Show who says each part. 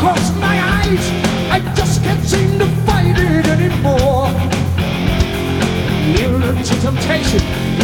Speaker 1: across my eyes. I just can't seem to fight it anymore. Yield to temptation,